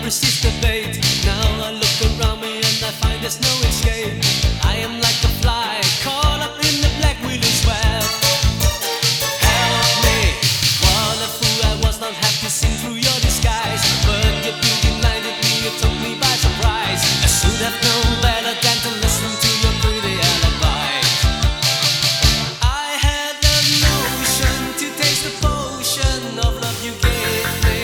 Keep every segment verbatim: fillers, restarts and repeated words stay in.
resist the bait. Now I look around me and I find there's no escape. I am like a fly caught up in the black wheeler's web. Help me, what a fool I was, not have to see through your disguise. But your beauty blinded me, you took me by surprise. I should have known better than to listen to your pretty alibi. I had the notion to taste the potion of love you gave me.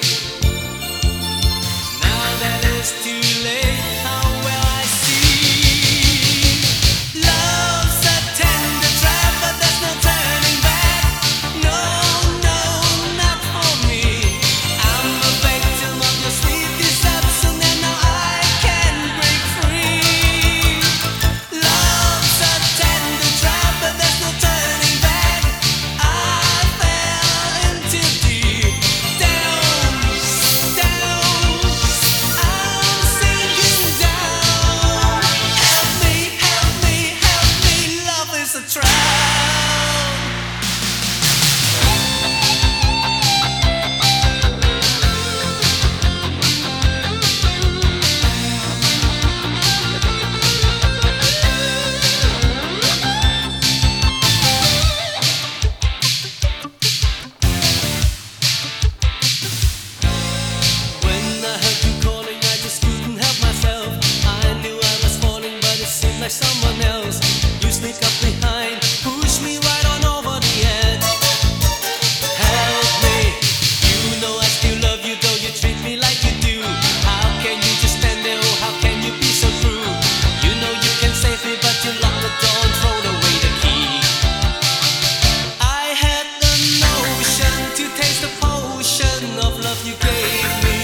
Now that it's too late, how well I see. Love's a tender trap, but there's no turning back. No, no, not for me. I'm a victim of your sweet deception, and now I can break free. Love's a tender trap, but there's no turning back. I fell into deep down, down. I'm sinking down. Help me, help me, help me. Love is a trap. When I heard you calling, I just couldn't help myself. I knew I was falling, but it seemed like someone else. You sneak up behind, push me right on over the edge. Help me, you know I still love you, though you treat me like you do. How can you just stand there? Oh, how can you be so cruel? You know you can save me, but you lock the door and throw away the key. I had the notion to taste the potion of love you gave me.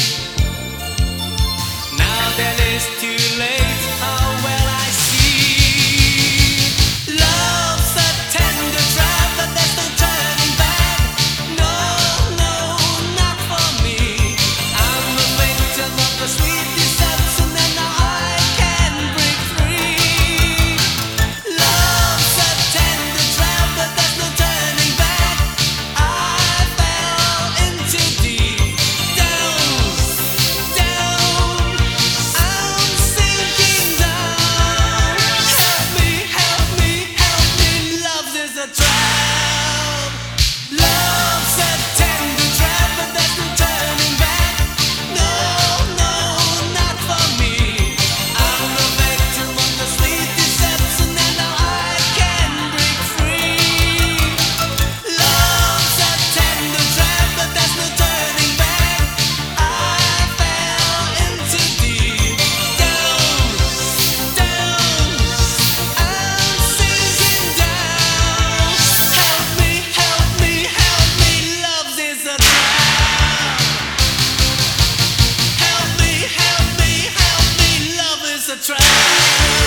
Now that it's too late, how well I see. Love's a tender trap, but there's no turning back. No, no, not for me. I'm a victim of the sweet deception, and now I can break free. Love's a tender trap, but there's no turning back. I fell into deep down, down. I'm sinking down. Help me, help me, help me. Love is a trap. Love's a tender trap, but there's no turning back. No, no, not for me. I'm a victim of the sweet deception, and now I can break free. Love's a tender trap, but there's no turning back. I fell into deep down, down. I'm sinking down. Help me, help me, help me. Love is a trap. Help me, help me, help me. Love is a trap.